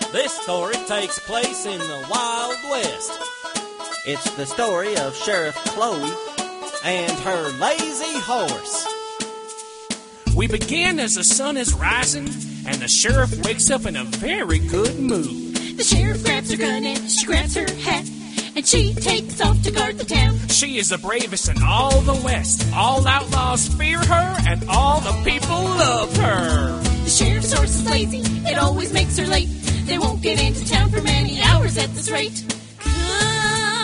This story takes place in the Wild West. It's the story of Sheriff Chloe and her lazy horse. We begin as the sun is rising, and the sheriff wakes up in a very good mood. The sheriff grabs her gun and she grabs her hat, and she takes off to guard the town. She is the bravest in all the West. All outlaws fear her, and all the people love her. The sheriff's horse is lazy, it always makes her late. They won't get into town for many hours at this rate. Come